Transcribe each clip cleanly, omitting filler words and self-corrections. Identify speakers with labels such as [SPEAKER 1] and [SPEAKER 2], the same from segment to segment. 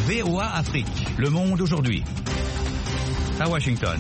[SPEAKER 1] VOA Afrique, le monde aujourd'hui. À Washington.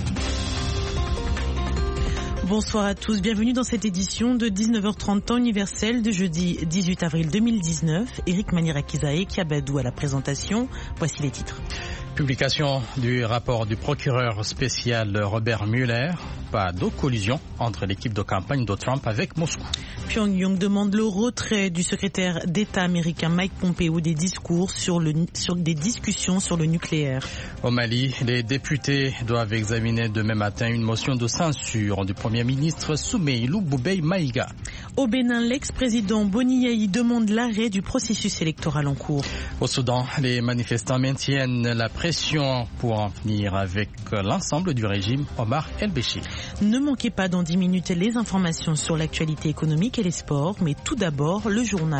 [SPEAKER 2] Bonsoir à tous, bienvenue dans cette édition de 19h30 temps universel de jeudi 18 avril 2019. Eric Manirakizae, Kiabadou à la présentation. Voici les titres.
[SPEAKER 3] Publication du rapport du procureur spécial Robert Mueller. Pas de collision entre l'équipe de campagne de Trump avec Moscou.
[SPEAKER 2] Pyongyang demande le retrait du secrétaire d'État américain Mike Pompeo des discours sur des discussions sur le nucléaire.
[SPEAKER 3] Au Mali, les députés doivent examiner demain matin une motion de censure du Premier ministre Soumeilou Boubèye Maïga.
[SPEAKER 2] Au Bénin, l'ex-président Boni Yayi demande l'arrêt du processus électoral en cours.
[SPEAKER 3] Au Soudan, les manifestants maintiennent la pression pour en finir avec l'ensemble du régime Omar El-Béchir.
[SPEAKER 2] Ne manquez pas dans 10 minutes les informations sur l'actualité économique et les sports, mais tout d'abord le journal.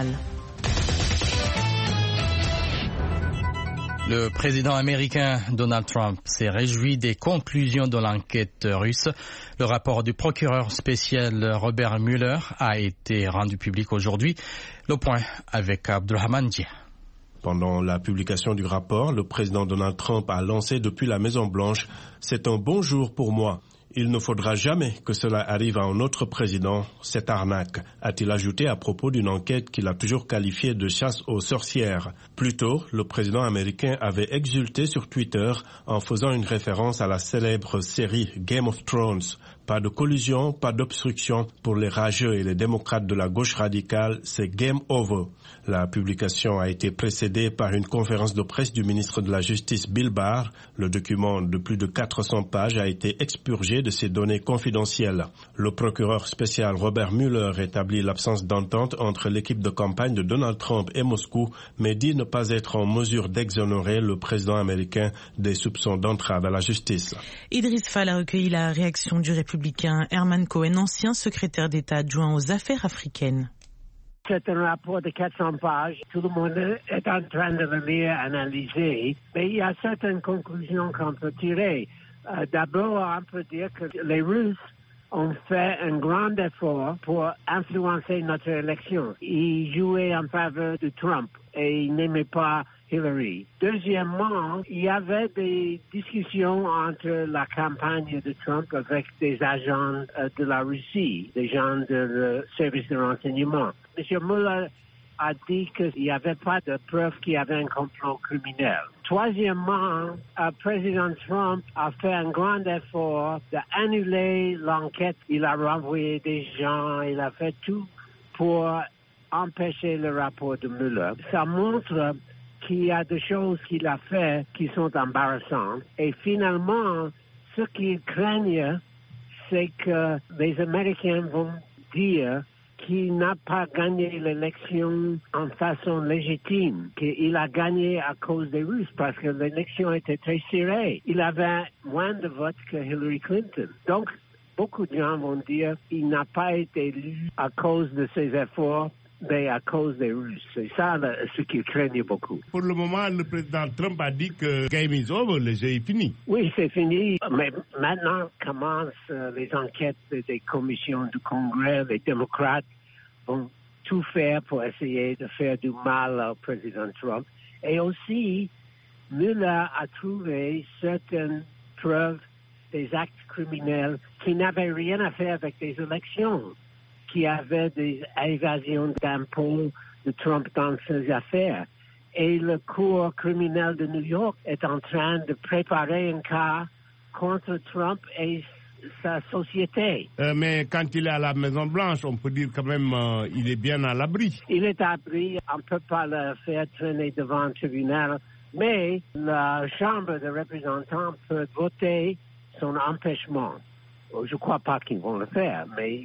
[SPEAKER 3] Le président américain Donald Trump s'est réjoui des conclusions de l'enquête russe. Le rapport du procureur spécial Robert Mueller a été rendu public aujourd'hui. Le point avec Abdulrahman Dia.
[SPEAKER 4] Pendant la publication du rapport, le président Donald Trump a lancé depuis la Maison-Blanche « C'est un bon jour pour moi ». Il ne faudra jamais que cela arrive à un autre président, cette arnaque, a-t-il ajouté à propos d'une enquête qu'il a toujours qualifiée de chasse aux sorcières. Plus tôt, le président américain avait exulté sur Twitter en faisant une référence à la célèbre série Game of Thrones. Pas de collusion, pas d'obstruction. Pour les rageux et les démocrates de la gauche radicale, c'est game over. La publication a été précédée par une conférence de presse du ministre de la Justice Bill Barr. Le document de plus de 400 pages a été expurgé de ses données confidentielles. Le procureur spécial Robert Mueller établit l'absence d'entente entre l'équipe de campagne de Donald Trump et Moscou, mais dit ne pas être en mesure d'exonérer le président américain des soupçons d'entrave à la justice.
[SPEAKER 2] Idriss Fall a recueilli la réaction du républicain Herman Cohen, ancien secrétaire d'État adjoint aux affaires africaines.
[SPEAKER 5] C'est un rapport de 400 pages. Tout le monde est en train de le lire, analyser. Mais il y a certaines conclusions qu'on peut tirer. D'abord, on peut dire que les Russes ont fait un grand effort pour influencer notre élection. Ils jouaient en faveur de Trump et ils n'aimaient pas Hillary. Deuxièmement, il y avait des discussions entre la campagne de Trump avec des agents de la Russie, des gens de service de renseignement. M. Mueller a dit qu'il n'y avait pas de preuves qu'il y avait un complot criminel. Troisièmement, le président Trump a fait un grand effort d'annuler l'enquête. Il a renvoyé des gens, il a fait tout pour empêcher le rapport de Mueller. Ça montre qu'il y a des choses qu'il a fait qui sont embarrassantes. Et finalement, ce qu'ils craignent, c'est que les Américains vont dire qu'il n'a pas gagné l'élection en façon légitime, qu'il a gagné à cause des Russes, parce que l'élection était très serrée. Il avait moins de votes que Hillary Clinton. Donc, beaucoup de gens vont dire qu'il n'a pas été élu à cause de ses efforts, mais à cause des Russes. C'est ça ce qu'ils craignent beaucoup.
[SPEAKER 6] Pour le moment, le président Trump a dit que game is over, le jeu est fini.
[SPEAKER 5] Oui, c'est fini. Mais maintenant commencent les enquêtes des commissions du Congrès. Les démocrates vont tout faire pour essayer de faire du mal au président Trump. Et aussi, Mueller a trouvé certaines preuves des actes criminels qui n'avaient rien à faire avec des élections, qui avaient des évasions d'impôts de Trump dans ses affaires. Et le cour criminel de New York est en train de préparer un cas contre Trump et sa société.
[SPEAKER 6] Mais quand il est à la Maison-Blanche, on peut dire quand même il est bien à l'abri.
[SPEAKER 5] Il est à l'abri, on ne peut pas le faire traîner devant un tribunal, mais la Chambre des représentants peut voter son empêchement. Je ne crois pas qu'ils vont le faire, mais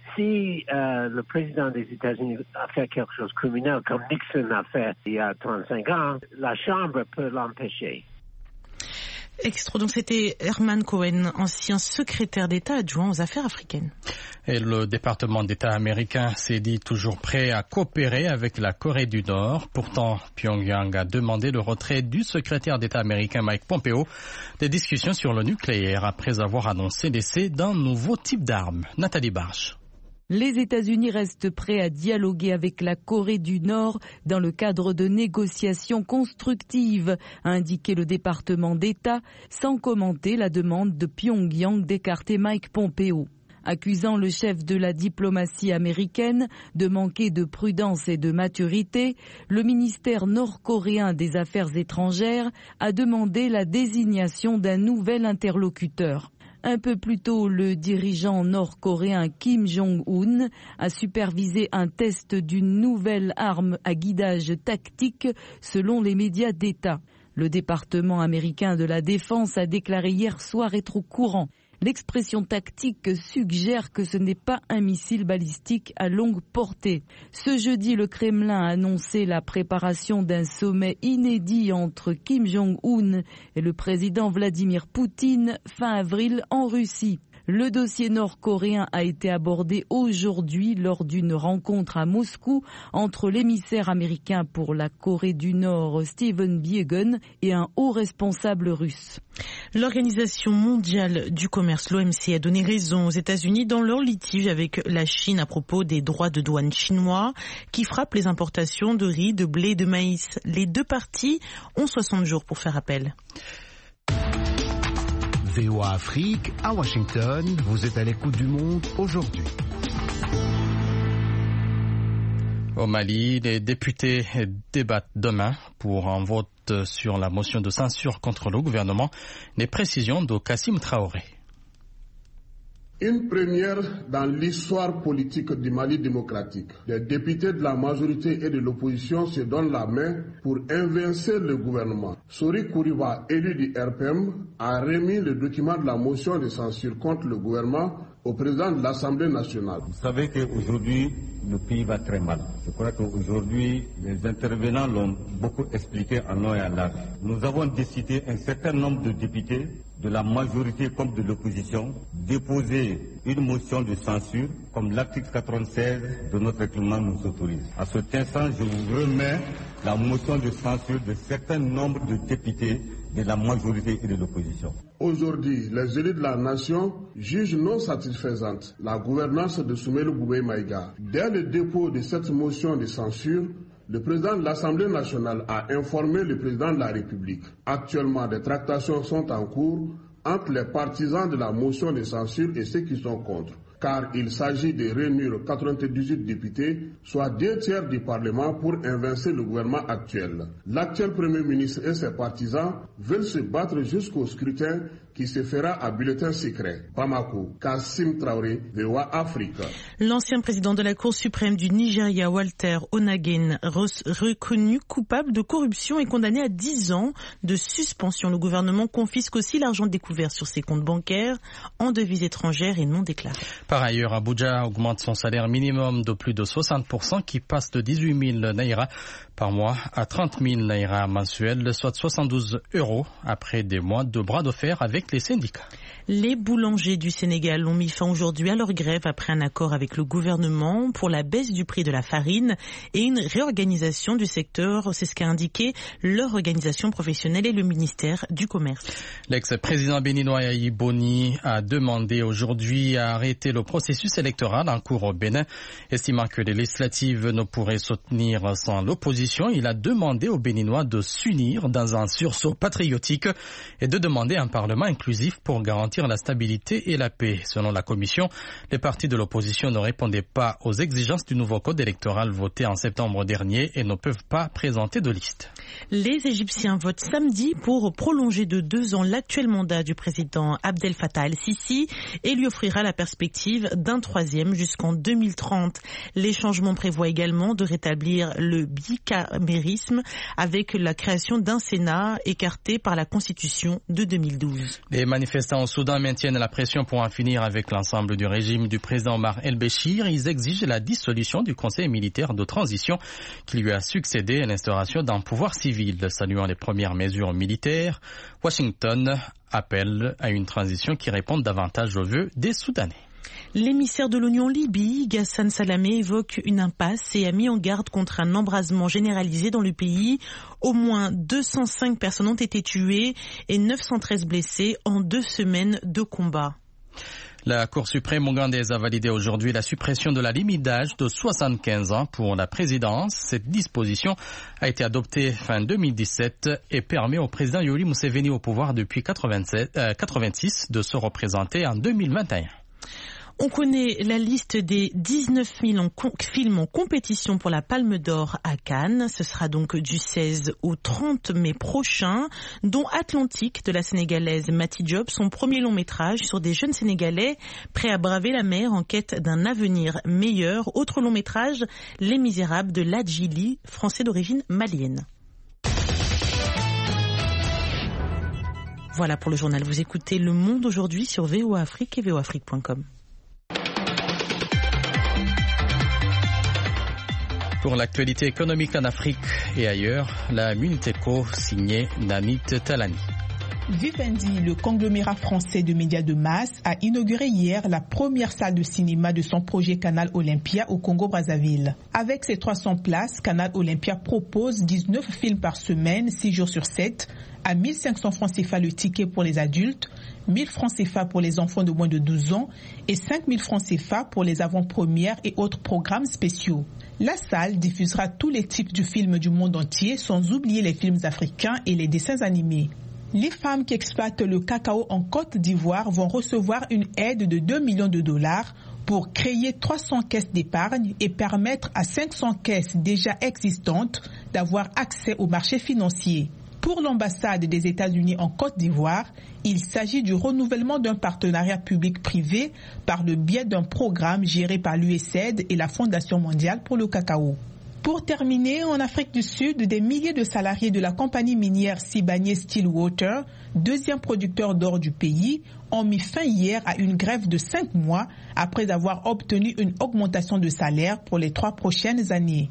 [SPEAKER 5] si le président des États-Unis a fait quelque chose de criminel, comme Nixon a fait il y a 35 ans, la Chambre peut l'empêcher.
[SPEAKER 2] Extra, donc c'était Herman Cohen, ancien secrétaire d'État adjoint aux affaires africaines.
[SPEAKER 3] Et le département d'État américain s'est dit toujours prêt à coopérer avec la Corée du Nord. Pourtant, Pyongyang a demandé le retrait du secrétaire d'État américain Mike Pompeo des discussions sur le nucléaire après avoir annoncé l'essai d'un nouveau type d'arme. Nathalie Barche.
[SPEAKER 7] Les États-Unis restent prêts à dialoguer avec la Corée du Nord dans le cadre de négociations constructives, a indiqué le département d'État, sans commenter la demande de Pyongyang d'écarter Mike Pompeo. Accusant le chef de la diplomatie américaine de manquer de prudence et de maturité, le ministère nord-coréen des Affaires étrangères a demandé la désignation d'un nouvel interlocuteur. Un peu plus tôt, le dirigeant nord-coréen Kim Jong-un a supervisé un test d'une nouvelle arme à guidage tactique selon les médias d'État. Le département américain de la Défense a déclaré hier soir être au courant. L'expression tactique suggère que ce n'est pas un missile balistique à longue portée. Ce jeudi, le Kremlin a annoncé la préparation d'un sommet inédit entre Kim Jong-un et le président Vladimir Poutine fin avril en Russie. Le dossier nord-coréen a été abordé aujourd'hui lors d'une rencontre à Moscou entre l'émissaire américain pour la Corée du Nord, Stephen Biegun, et un haut responsable russe.
[SPEAKER 2] L'Organisation mondiale du commerce, l'OMC, a donné raison aux États-Unis dans leur litige avec la Chine à propos des droits de douane chinois qui frappent les importations de riz, de blé et de maïs. Les deux parties ont 60 jours pour faire appel.
[SPEAKER 8] VOA Afrique, à Washington, vous êtes à l'écoute du monde aujourd'hui.
[SPEAKER 3] Au Mali, les députés débattent demain pour un vote sur la motion de censure contre le gouvernement. Les précisions de Kassim Traoré.
[SPEAKER 9] Une première dans l'histoire politique du Mali démocratique. Les députés de la majorité et de l'opposition se donnent la main pour évincer le gouvernement. Sori Kouriba, élu du RPM, a remis le document de la motion de censure contre le gouvernement au président de l'Assemblée nationale.
[SPEAKER 10] Vous savez qu'aujourd'hui, le pays va très mal. Je crois qu'aujourd'hui, les intervenants l'ont beaucoup expliqué en long et en large. Nous avons décidé, un certain nombre de députés, de la majorité comme de l'opposition, déposer une motion de censure, comme l'article 96 de notre règlement nous autorise. À cet instant, je vous remets la motion de censure de certains nombres de députés de la majorité et de l'opposition.
[SPEAKER 9] Aujourd'hui, les élus de la nation jugent non satisfaisante la gouvernance de Soumaïla Boubèye Maïga. Dès le dépôt de cette motion de censure, le président de l'Assemblée nationale a informé le président de la République. Actuellement, des tractations sont en cours entre les partisans de la motion de censure et ceux qui sont contre, car il s'agit de réunir 98 députés, soit 2/3 du Parlement, pour évincer le gouvernement actuel. L'actuel Premier ministre et ses partisans veulent se battre jusqu'au scrutin qui se fera à bulletin secret. Bamako, Kassim Traoré, VOA Afrique.
[SPEAKER 2] L'ancien président de la Cour suprême du Nigeria, Walter Onagen, reconnu coupable de corruption et condamné à 10 ans de suspension. Le gouvernement confisque aussi l'argent découvert sur ses comptes bancaires en devises étrangères et non déclarées.
[SPEAKER 3] Par ailleurs, Abuja augmente son salaire minimum de plus de 60% qui passe de 18 000 naira par mois à 30 000 naira mensuels, soit 72 € après des mois de bras de fer avec les syndicats.
[SPEAKER 2] Les boulangers du Sénégal ont mis fin aujourd'hui à leur grève après un accord avec le gouvernement pour la baisse du prix de la farine et une réorganisation du secteur. C'est ce qu'a indiqué leur organisation professionnelle et le ministère du Commerce.
[SPEAKER 3] L'ex-président béninois Yayi Boni a demandé aujourd'hui à arrêter le processus électoral en cours au Bénin. Estimant que les législatives ne pourraient se tenir sans l'opposition, il a demandé aux Béninois de s'unir dans un sursaut patriotique et de demander un parlement inclusif pour garantir la stabilité et la paix. Selon la commission, les partis de l'opposition ne répondaient pas aux exigences du nouveau code électoral voté en septembre dernier et ne peuvent pas présenter de liste.
[SPEAKER 2] Les Égyptiens votent samedi pour prolonger de 2 ans l'actuel mandat du président Abdel Fattah el-Sisi et lui offrira la perspective d'un 3e jusqu'en 2030. Les changements prévoient également de rétablir le bicamérisme avec la création d'un Sénat écarté par la Constitution de 2012.
[SPEAKER 3] Les manifestants au Soudan maintiennent la pression pour en finir avec l'ensemble du régime du président Omar el-Béchir. Ils exigent la dissolution du conseil militaire de transition qui lui a succédé et l'instauration d'un pouvoir civil. Saluant les premières mesures militaires, Washington appelle à une transition qui réponde davantage aux vœux des Soudanais.
[SPEAKER 2] L'émissaire de l'ONU en Libye, Ghassan Salamé, évoque une impasse et a mis en garde contre un embrasement généralisé dans le pays. Au moins 205 personnes ont été tuées et 913 blessées en 2 semaines de combat.
[SPEAKER 3] La Cour suprême ougandaise a validé aujourd'hui la suppression de la limite d'âge de 75 ans pour la présidence. Cette disposition a été adoptée fin 2017 et permet au président Yoweri Museveni au pouvoir depuis 86 de se représenter en 2021.
[SPEAKER 2] On connaît la liste des 19 films en compétition pour la Palme d'Or à Cannes. Ce sera donc du 16 au 30 mai prochain, dont Atlantique de la Sénégalaise Mati Diop, son premier long métrage sur des jeunes Sénégalais prêts à braver la mer en quête d'un avenir meilleur. Autre long métrage, Les Misérables de Ladjili, français d'origine malienne. Voilà pour le journal. Vous écoutez Le Monde aujourd'hui sur VOA Afrique et voafrique.com.
[SPEAKER 3] Pour l'actualité économique en Afrique et ailleurs, la Minute Éco signée Namit Talani.
[SPEAKER 11] Vivendi, le conglomérat français de médias de masse, a inauguré hier la première salle de cinéma de son projet Canal Olympia au Congo-Brazzaville. Avec ses 300 places, Canal Olympia propose 19 films par semaine, 6 jours sur 7, à 1500 francs CFA le ticket pour les adultes, 1000 francs CFA pour les enfants de moins de 12 ans et 5000 francs CFA pour les avant-premières et autres programmes spéciaux. La salle diffusera tous les types de films du monde entier, sans oublier les films africains et les dessins animés. Les femmes qui exploitent le cacao en Côte d'Ivoire vont recevoir une aide de 2 millions de dollars pour créer 300 caisses d'épargne et permettre à 500 caisses déjà existantes d'avoir accès au marché financier. Pour l'ambassade des États-Unis en Côte d'Ivoire, il s'agit du renouvellement d'un partenariat public-privé par le biais d'un programme géré par l'USAID et la Fondation mondiale pour le cacao. Pour terminer, en Afrique du Sud, des milliers de salariés de la compagnie minière Sibanye-Stillwater, deuxième producteur d'or du pays, ont mis fin hier à une grève de 5 mois après avoir obtenu une augmentation de salaire pour les 3 prochaines années.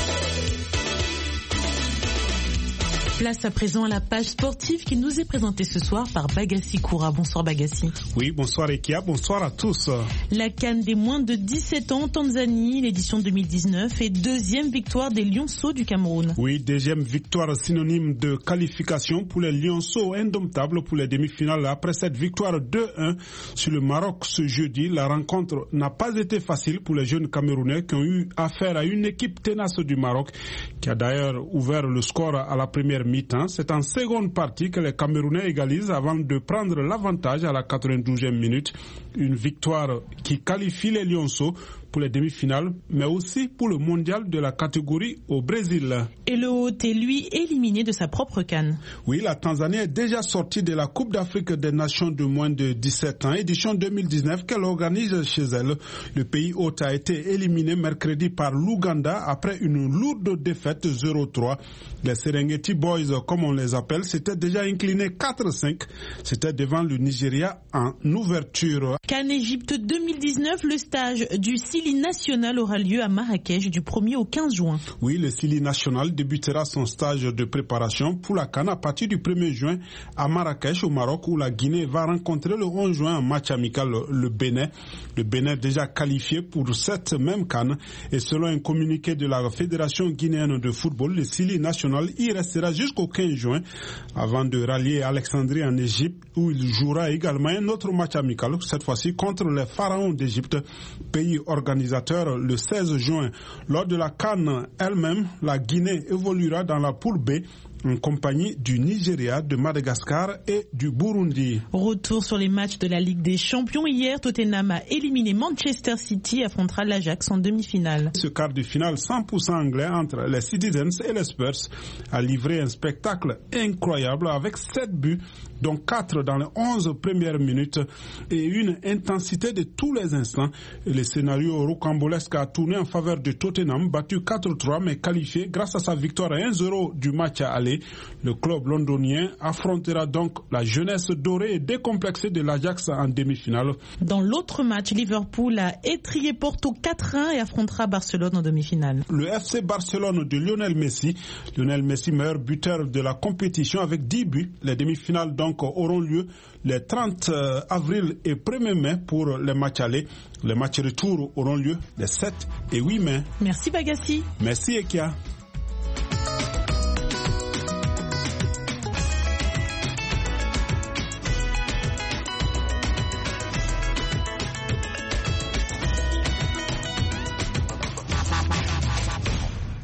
[SPEAKER 2] Place à présent à la page sportive qui nous est présentée ce soir par Bagassi Koura. Bonsoir Bagassi.
[SPEAKER 12] Oui, bonsoir Ekia, bonsoir à tous.
[SPEAKER 2] La CAN des moins de 17 ans en Tanzanie, l'édition 2019 et deuxième victoire des Lionceaux du Cameroun.
[SPEAKER 12] Oui, deuxième victoire synonyme de qualification pour les Lionceaux indomptables pour les demi-finales. Après cette victoire 2-1 sur le Maroc ce jeudi, la rencontre n'a pas été facile pour les jeunes Camerounais qui ont eu affaire à une équipe tenace du Maroc qui a d'ailleurs ouvert le score à la première mi-temps. C'est en seconde partie que les Camerounais égalisent avant de prendre l'avantage à la 92e minute. Une victoire qui qualifie les Lionceaux pour les demi-finales, mais aussi pour le mondial de la catégorie au Brésil.
[SPEAKER 2] Et le Haut est lui éliminé de sa propre CAN.
[SPEAKER 12] Oui, la Tanzanie est déjà sortie de la Coupe d'Afrique des Nations de moins de 17 ans, édition 2019 qu'elle organise chez elle. Le pays hôte a été éliminé mercredi par l'Ouganda après une lourde défaite 0-3. Les Serengeti Boys, comme on les appelle, s'étaient déjà inclinés 4-5. C'était devant le Nigeria en ouverture.
[SPEAKER 2] CAN Égypte 2019, le stage du Sili National aura lieu à Marrakech du 1er au 15 juin.
[SPEAKER 12] Oui, le Sili National débutera son stage de préparation pour la CAN à partir du 1er juin à Marrakech au Maroc où la Guinée va rencontrer le 11 juin un match amical le Bénin. Le Bénin déjà qualifié pour cette même CAN et selon un communiqué de la Fédération guinéenne de football, le Sili National y restera jusqu'au 15 juin avant de rallier Alexandrie en Égypte où il jouera également un autre match amical, cette fois-ci contre les Pharaons d'Égypte, pays organisateur le 16 juin. Lors de la CAN elle-même, la Guinée évoluera dans la poule B en compagnie du Nigeria, de Madagascar et du Burundi.
[SPEAKER 2] Retour sur les matchs de la Ligue des Champions. Hier, Tottenham a éliminé Manchester City et affrontera l'Ajax en demi-finale.
[SPEAKER 12] Ce quart de finale 100% anglais entre les Citizens et les Spurs a livré un spectacle incroyable avec 7 buts, dont 4 dans les 11 premières minutes et une intensité de tous les instants. Et le scénario rocambolesque a tourné en faveur de Tottenham, battu 4-3 mais qualifié grâce à sa victoire à 1-0 du match à aller. Le club londonien affrontera donc la jeunesse dorée et décomplexée de l'Ajax en demi-finale.
[SPEAKER 2] Dans l'autre match, Liverpool a étrillé Porto 4-1 et affrontera Barcelone en demi-finale.
[SPEAKER 12] Le FC Barcelone de Lionel Messi, meilleur buteur de la compétition avec 10 buts. Les demi-finales donc auront lieu les 30 avril et 1er mai pour les matchs allés. Les matchs retour auront lieu les 7 et 8 mai.
[SPEAKER 2] Merci Bagassi.
[SPEAKER 12] Merci Ekia.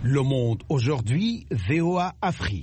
[SPEAKER 8] Le Monde aujourd'hui, VOA Afrique.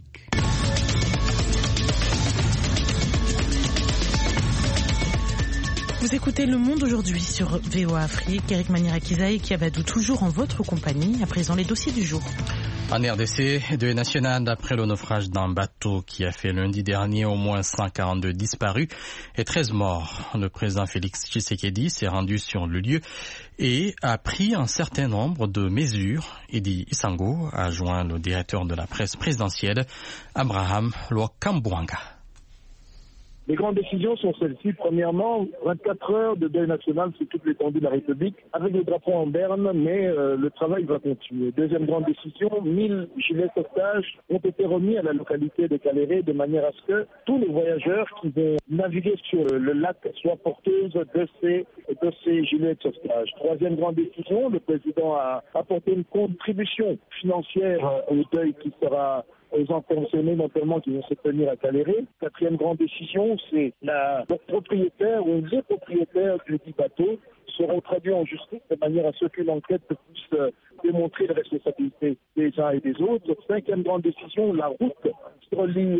[SPEAKER 2] Vous écoutez Le Monde aujourd'hui sur VOA Afrique. Eric Manirakizaï qui Abadou toujours en votre compagnie. À présent, les dossiers du jour.
[SPEAKER 3] En RDC, deuil national après le naufrage d'un bateau qui a fait lundi dernier au moins 142 disparus et 13 morts. Le président Félix Tshisekedi s'est rendu sur le lieu et a pris un certain nombre de mesures. Edi Isango a joint le directeur de la presse présidentielle, Abraham Lwakambwanga.
[SPEAKER 13] Les grandes décisions sont celles-ci. Premièrement, 24 heures de deuil national sur toute l'étendue de la République, avec le drapeau en berne, mais le travail va continuer. Deuxième grande décision, 1000 gilets sauvetage ont été remis à la localité de Caléré de manière à ce que tous les voyageurs qui vont naviguer sur le lac soient porteuses de ces gilets de sauvetage. Troisième grande décision, le président a apporté une contribution financière au deuil qui sera aux intentionnés notamment qui vont se tenir à Caléré. Quatrième grande décision, c'est le propriétaire ou les propriétaires du dit bateau seront traduits en justice de manière à ce qu'une enquête puisse démontrer les responsabilités des uns et des autres. Cinquième grande décision, la route qui relie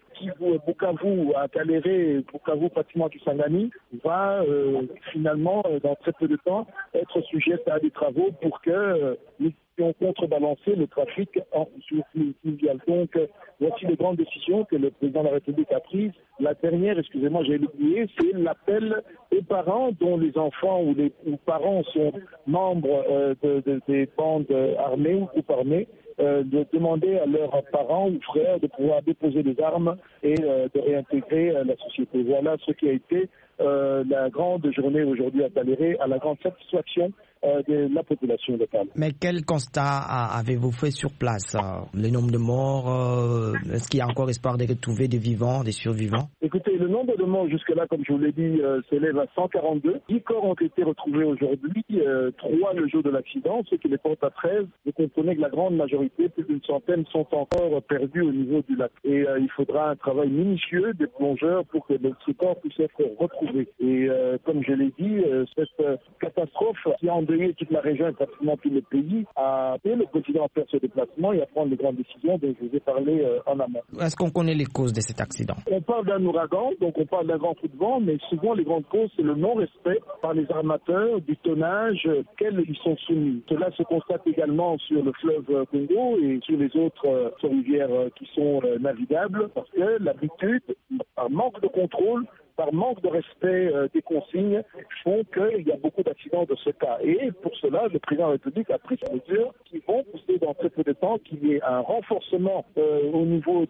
[SPEAKER 13] Bukavu à Caléré, Bukavu pratiquement du Kisangani, va finalement, dans très peu de temps, être sujette à des travaux pour que nous puissions contrebalancer le trafic sur fluvial. Donc, voici les grandes décisions que le président de la République a prises. La dernière, excusez-moi, j'ai oublié, c'est l'appel aux parents dont les enfants ou les parents sont membres des bandes armées ou groupes armés, de demander à leurs parents ou frères de pouvoir déposer des armes et de réintégrer la société. Voilà ce qui a été la grande journée aujourd'hui à Caléré, à la grande satisfaction de la population locale.
[SPEAKER 14] Mais quel constat avez-vous fait sur place? Le nombre de morts, est-ce qu'il y a encore espoir de retrouver des vivants, des survivants?
[SPEAKER 13] Écoutez, le nombre de morts jusque-là, comme je vous l'ai dit, s'élève à 142. 10 corps ont été retrouvés aujourd'hui, 3 le jour de l'accident, ce qui les porte à 13. Vous comprenez que la grande majorité, plus d'une centaine, sont encore perdus au niveau du lac. Et il faudra un travail minutieux des plongeurs pour que ces corps puissent être retrouvés. Et comme je l'ai dit, cette catastrophe qui a endeuillé toute la région et pratiquement tout le pays a appelé le président à faire ce déplacement et à prendre les grandes décisions dont je vous ai parlé en amont.
[SPEAKER 14] Est-ce qu'on connaît les causes de cet accident?
[SPEAKER 13] On parle d'un ouragan, donc on parle d'un grand coup de vent, mais souvent les grandes causes, c'est le non-respect par les armateurs du tonnage auquel ils sont soumis. Cela se constate également sur le fleuve Congo et sur les autres rivières qui sont navigables, parce que l'habitude, par manque de contrôle, par manque de respect des consignes, font qu'il y a beaucoup d'accidents de ce cas. Et pour cela, le président de la République a pris ces mesures qui vont pousser dans très peu de temps qu'il y ait un renforcement au niveau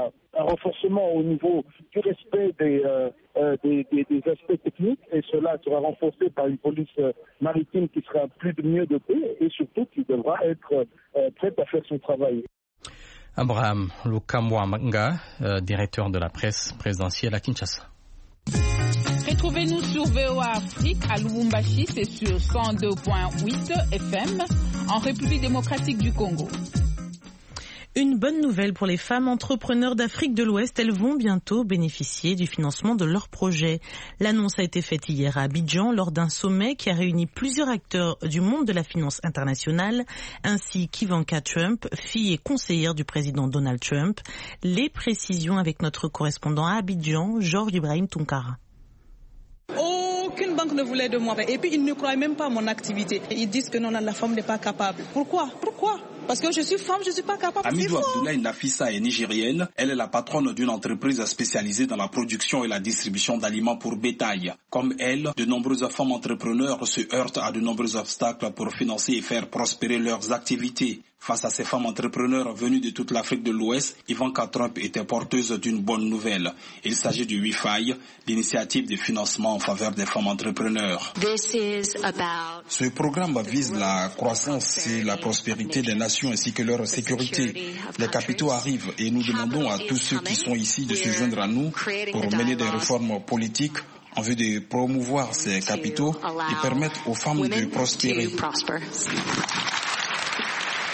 [SPEAKER 13] du respect des aspects techniques, et cela sera renforcé par une police maritime qui sera plus de mieux dotée et surtout qui devra être prête à faire son travail.
[SPEAKER 3] Abraham Lwakambwanga, directeur de la presse présidentielle à Kinshasa.
[SPEAKER 15] Retrouvez-nous sur VOA Afrique à Lubumbashi, c'est sur 102.8 FM en République démocratique du Congo.
[SPEAKER 2] Une bonne nouvelle pour les femmes entrepreneurs d'Afrique de l'Ouest, elles vont bientôt bénéficier du financement de leurs projets. L'annonce a été faite hier à Abidjan lors d'un sommet qui a réuni plusieurs acteurs du monde de la finance internationale, ainsi qu'Ivanka Trump, fille et conseillère du président Donald Trump. Les précisions avec notre correspondant à Abidjan, Georges Ibrahim Tunkara.
[SPEAKER 16] Aucune banque ne voulait de moi. Et puis, ils ne croient même pas à mon activité. Ils disent que non, la femme n'est pas capable. Pourquoi? Parce que je suis femme, je ne suis pas capable.
[SPEAKER 17] Amidou Abdoulaye Nafissa est nigérienne. Elle est la patronne d'une entreprise spécialisée dans la production et la distribution d'aliments pour bétail. Comme elle, de nombreuses femmes entrepreneurs se heurtent à de nombreux obstacles pour financer et faire prospérer leurs activités. Face à ces femmes entrepreneurs venues de toute l'Afrique de l'Ouest, Ivanka Trump était porteuse d'une bonne nouvelle. Il s'agit du Wi-Fi, l'initiative de financement en faveur des femmes entrepreneurs. Ce programme vise la croissance et la prospérité des nations ainsi que leur sécurité. Les capitaux arrivent et nous demandons à tous ceux qui sont ici de se joindre à nous pour mener des réformes politiques en vue de promouvoir ces capitaux et permettre aux femmes de prospérer.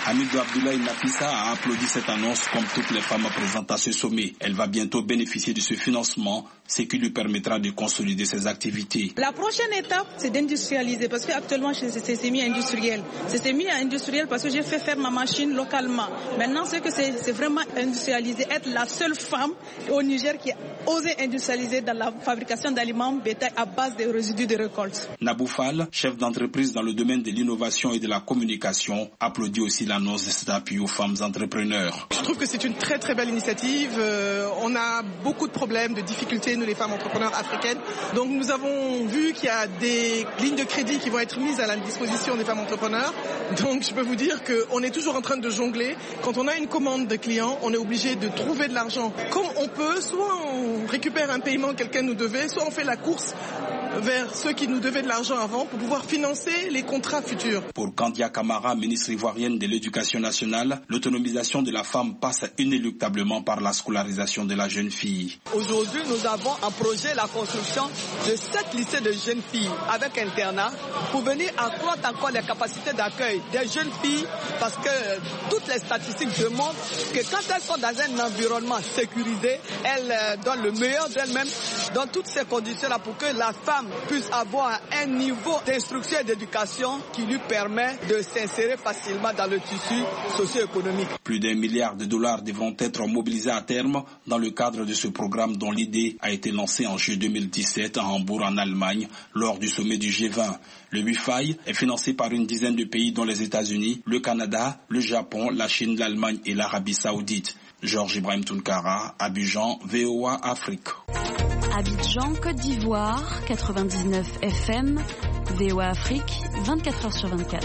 [SPEAKER 17] Hamidou Abdoulaye Nafissa a applaudi cette annonce comme toutes les femmes présentes à ce sommet. Elle va bientôt bénéficier de ce financement, ce qui lui permettra de consolider ses activités.
[SPEAKER 16] La prochaine étape, c'est d'industrialiser parce qu'actuellement, c'est semi-industriel. C'est semi-industriel parce que j'ai fait faire ma machine localement. Maintenant, c'est vraiment industrialiser, être la seule femme au Niger qui a osé industrialiser dans la fabrication d'aliments bétail à base des résidus de récolte.
[SPEAKER 17] Nabou Fall, chef d'entreprise dans le domaine de l'innovation et de la communication, applaudit aussi l'annonce de cet appui aux femmes entrepreneurs.
[SPEAKER 18] Je trouve que c'est une très très belle initiative. On a beaucoup de problèmes, de difficultés, nous les femmes entrepreneurs africaines. Donc nous avons vu qu'il y a des lignes de crédit qui vont être mises à la disposition des femmes entrepreneurs. Donc je peux vous dire qu'on est toujours en train de jongler. Quand on a une commande de clients, on est obligé de trouver de l'argent comme on peut. Soit on récupère un paiement que quelqu'un nous devait, soit on fait la course vers ceux qui nous devaient de l'argent avant pour pouvoir financer les contrats futurs.
[SPEAKER 17] Pour Kandia Kamara, ministre ivoirienne de l'Éducation nationale, l'autonomisation de la femme passe inéluctablement par la scolarisation de la jeune fille.
[SPEAKER 19] Aujourd'hui, nous avons un projet, la construction de 7 lycées de jeunes filles avec internat pour venir accroître encore les capacités d'accueil des jeunes filles parce que toutes les statistiques démontrent que quand elles sont dans un environnement sécurisé, elles donnent le meilleur d'elles-mêmes dans toutes ces conditions-là pour que la femme puisse avoir un niveau d'instruction et d'éducation qui lui permet de s'insérer facilement dans le tissu socio-économique.
[SPEAKER 17] Plus d'1 milliard de dollars devront être mobilisés à terme dans le cadre de ce programme dont l'idée a été lancée en juillet 2017 à Hambourg en Allemagne lors du sommet du G20. Le Wi-Fi est financé par une dizaine de pays dont les États-Unis, le Canada, le Japon, la Chine, l'Allemagne et l'Arabie Saoudite. Georges Ibrahim Tounkara, Abidjan, VOA Afrique.
[SPEAKER 20] Abidjan, Côte d'Ivoire, 99 FM, VOA Afrique, 24h sur 24.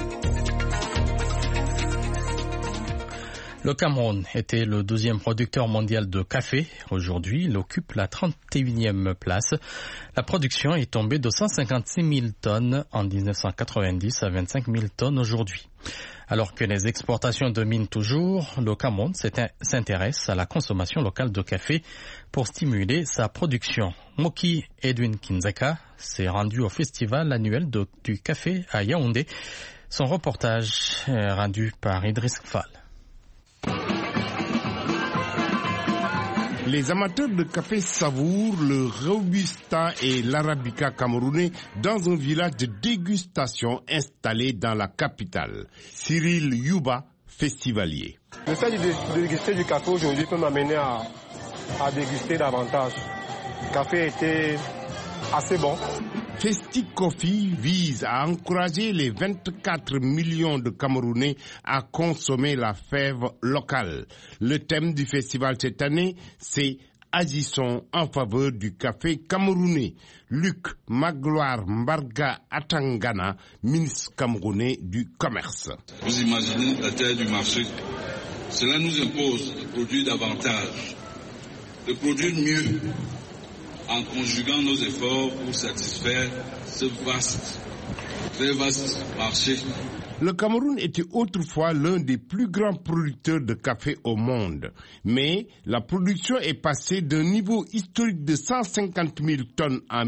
[SPEAKER 3] Le Cameroun était le 2e producteur mondial de café. Aujourd'hui, il occupe la 31e place. La production est tombée de 156 000 tonnes en 1990 à 25 000 tonnes aujourd'hui. Alors que les exportations dominent toujours, le Cameroun s'intéresse à la consommation locale de café pour stimuler sa production. Moki Edwin Kinzeka s'est rendu au festival annuel du café à Yaoundé. Son reportage est rendu par Idriss Fall.
[SPEAKER 6] Les amateurs de café savourent le Robusta et l'Arabica camerounais dans un village de dégustation installé dans la capitale. Cyril Yuba, festivalier.
[SPEAKER 21] Le fait de déguster du café aujourd'hui peut m'amener à déguster davantage. Le café était assez bon.
[SPEAKER 6] Festi Coffee vise à encourager les 24 millions de Camerounais à consommer la fève locale. Le thème du festival cette année, c'est « Agissons en faveur du café camerounais ». Luc Magloire Mbarga Atangana, ministre camerounais du Commerce.
[SPEAKER 22] Vous imaginez la taille du marché. Cela nous impose de produire davantage, de produire mieux, en conjuguant nos efforts pour satisfaire ce très vaste marché.
[SPEAKER 6] Le Cameroun était autrefois l'un des plus grands producteurs de café au monde. Mais la production est passée d'un niveau historique de 150 000 tonnes en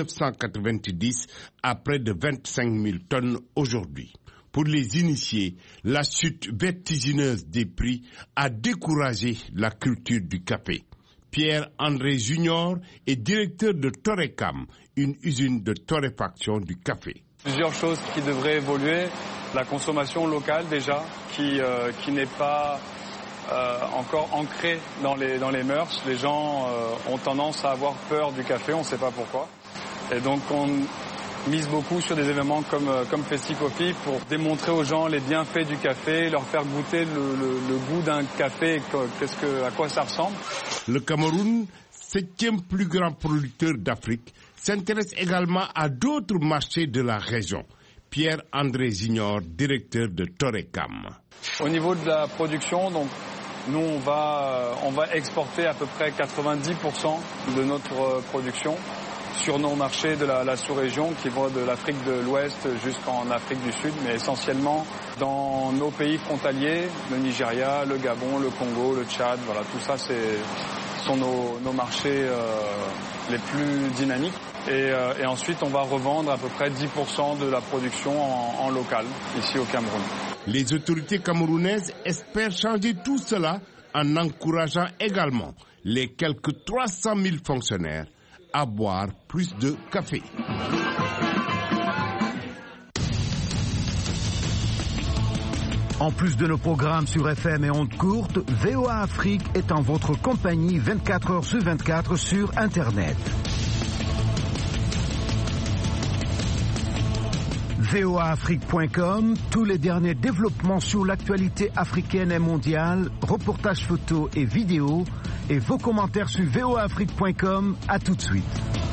[SPEAKER 6] 1990 à près de 25 000 tonnes aujourd'hui. Pour les initiés, la chute vertigineuse des prix a découragé la culture du café. Pierre-André Junior est directeur de Torecam, une usine de torréfaction du café.
[SPEAKER 23] Plusieurs choses qui devraient évoluer. La consommation locale déjà, qui n'est pas encore ancrée dans les mœurs. Les gens ont tendance à avoir peur du café, on ne sait pas pourquoi. Et donc on mise beaucoup sur des événements comme Festi Coffee pour démontrer aux gens les bienfaits du café, leur faire goûter le goût d'un café, à quoi ça ressemble.
[SPEAKER 6] Le Cameroun, 7e plus grand producteur d'Afrique, s'intéresse également à d'autres marchés de la région. Pierre-André Junior, directeur de Torecam.
[SPEAKER 23] Au niveau de la production, donc, nous on va exporter à peu près 90% de notre production sur nos marchés de la sous-région qui vont de l'Afrique de l'Ouest jusqu'en Afrique du Sud, mais essentiellement dans nos pays frontaliers, le Nigeria, le Gabon, le Congo, le Tchad, voilà, tout ça sont nos marchés les plus dynamiques. Et ensuite, on va revendre à peu près 10% de la production en local, ici au Cameroun.
[SPEAKER 6] Les autorités camerounaises espèrent changer tout cela en encourageant également les quelques 300 000 fonctionnaires à boire plus de café.
[SPEAKER 8] En plus de nos programmes sur FM et ondes courtes, VOA Afrique est en votre compagnie 24 heures sur 24 sur Internet. voaafrique.com, tous les derniers développements sur l'actualité africaine et mondiale, reportages photos et vidéos, et vos commentaires sur voaafrique.com. À tout de suite.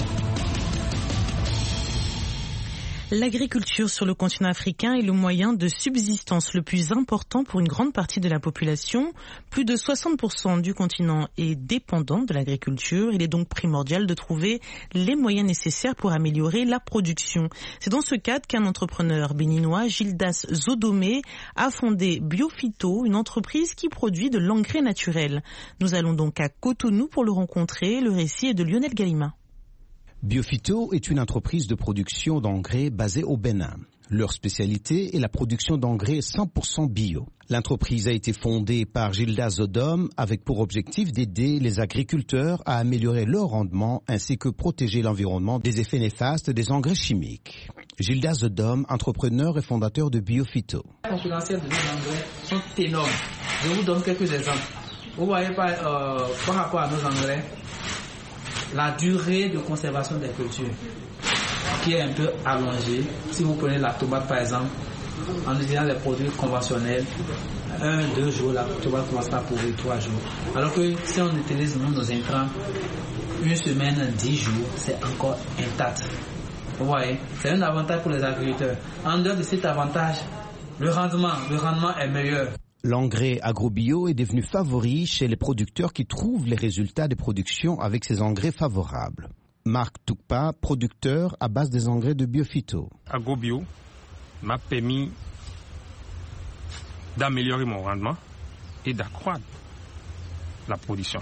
[SPEAKER 2] L'agriculture sur le continent africain est le moyen de subsistance le plus important pour une grande partie de la population. Plus de 60% du continent est dépendant de l'agriculture. Il est donc primordial de trouver les moyens nécessaires pour améliorer la production. C'est dans ce cadre qu'un entrepreneur béninois, Gildas Zodomé, a fondé Biophyto, une entreprise qui produit de l'engrais naturel. Nous allons donc à Cotonou pour le rencontrer. Le récit est de Lionel Galima.
[SPEAKER 1] Biophyto est une entreprise de production d'engrais basée au Bénin. Leur spécialité est la production d'engrais 100% bio. L'entreprise a été fondée par Gildas Zodom avec pour objectif d'aider les agriculteurs à améliorer leur rendement ainsi que protéger l'environnement des effets néfastes des engrais chimiques. Gildas Zodom, entrepreneur et fondateur de Biophyto.
[SPEAKER 4] Les potentiels de nos engrais sont énormes. Je vous donne quelques exemples. Vous voyez par rapport à nos engrais, la durée de conservation des cultures qui est un peu allongée. Si vous prenez la tomate par exemple, en utilisant les produits conventionnels, 1-2 jours, la tomate commence à pourrir 3 jours. Alors que si on utilise nos intrants, 1 semaine, 10 jours, c'est encore intact. Vous voyez, c'est un avantage pour les agriculteurs. En dehors de cet avantage, le rendement est meilleur.
[SPEAKER 1] L'engrais agrobio est devenu favori chez les producteurs qui trouvent les résultats des productions avec ces engrais favorables. Marc Toukpa, producteur à base des engrais de Biophyto.
[SPEAKER 5] Agrobio m'a permis d'améliorer mon rendement et d'accroître la production.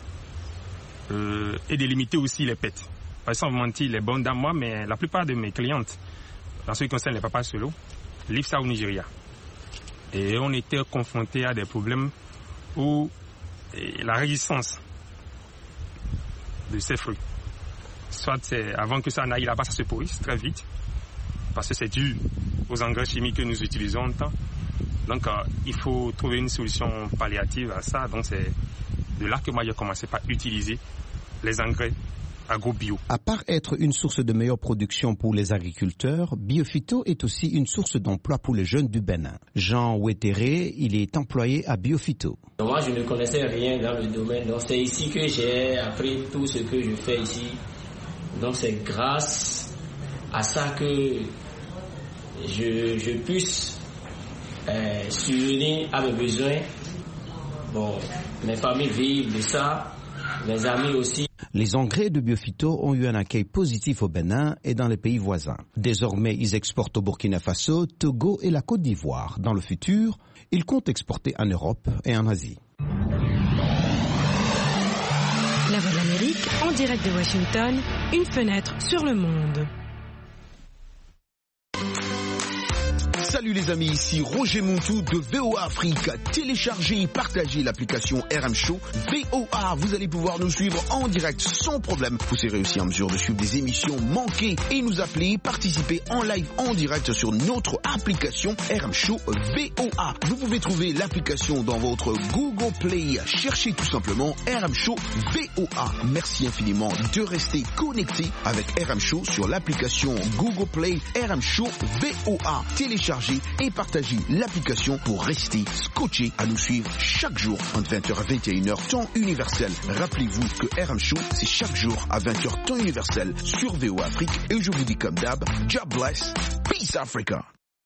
[SPEAKER 5] Et de limiter aussi les pertes. Par exemple, mentir les bonnes dames, moi, mais la plupart de mes clientes, en ce qui concerne les papas solo, livrent ça au Nigeria. Et on était confronté à des problèmes où la résistance de ces fruits, soit c'est avant que ça n'aille là-bas, ça se pourrisse très vite, parce que c'est dû aux engrais chimiques que nous utilisons en temps. Donc il faut trouver une solution palliative à ça. Donc c'est de là que moi j'ai commencé par utiliser les engrais agro-bio.
[SPEAKER 1] À part être une source de meilleure production pour les agriculteurs, Biophyto est aussi une source d'emploi pour les jeunes du Bénin. Jean Ouetteré, il est employé à Biophyto.
[SPEAKER 24] Moi, je ne connaissais rien dans le domaine, donc c'est ici que j'ai appris tout ce que je fais ici. Donc c'est grâce à ça que je puisse subvenir à mes besoins. Bon, mes familles vivent de ça, mes amis aussi.
[SPEAKER 1] Les engrais de Biophyto ont eu un accueil positif au Bénin et dans les pays voisins. Désormais, ils exportent au Burkina Faso, Togo et la Côte d'Ivoire. Dans le futur, ils comptent exporter en Europe et en Asie.
[SPEAKER 25] La Voix de l'Amérique, en direct de Washington, une fenêtre sur le monde.
[SPEAKER 26] Salut les amis, ici Roger Montou de VOA Afrique. Téléchargez et partagez l'application RM Show VOA. Vous allez pouvoir nous suivre en direct sans problème. Vous serez aussi en mesure de suivre des émissions manquées et nous appeler, participer en live en direct sur notre application RM Show VOA. Vous pouvez trouver l'application dans votre Google Play. Cherchez tout simplement RM Show VOA. Merci infiniment de rester connecté avec RM Show sur l'application Google Play RM Show VOA. Téléchargez et partagez l'application pour rester scotché à nous suivre chaque jour entre 20h à 21h temps universel. Rappelez-vous que RM Show c'est chaque jour à 20h temps universel sur VOA Afrique et je vous dis comme d'hab, God bless, peace Africa.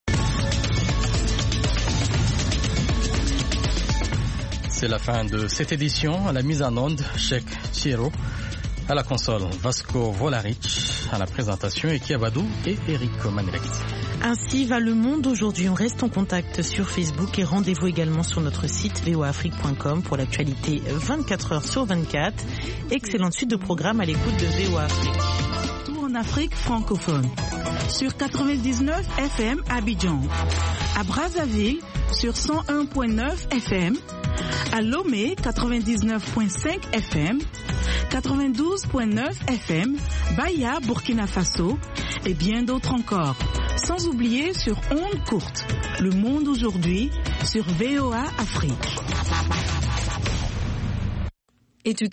[SPEAKER 3] C'est la fin de cette édition. À la mise en onde, Cheikh Chiro. À la console, Vasco Volaric. À la présentation, Eki Abadou et Eric Manelect.
[SPEAKER 2] Ainsi va le monde aujourd'hui. On reste en contact sur Facebook et rendez-vous également sur notre site voaafrique.com pour l'actualité 24 heures sur 24. Excellente suite de programmes à l'écoute de VOA Afrique.
[SPEAKER 27] Tout en Afrique francophone. Sur 99 FM Abidjan. À Brazzaville,
[SPEAKER 7] sur 101.9 FM, à Lomé 99.5 FM, 92.9 FM, Bahia, Burkina Faso et bien d'autres encore. Sans oublier sur ondes courtes, Le Monde aujourd'hui sur VOA Afrique.
[SPEAKER 9] Et tout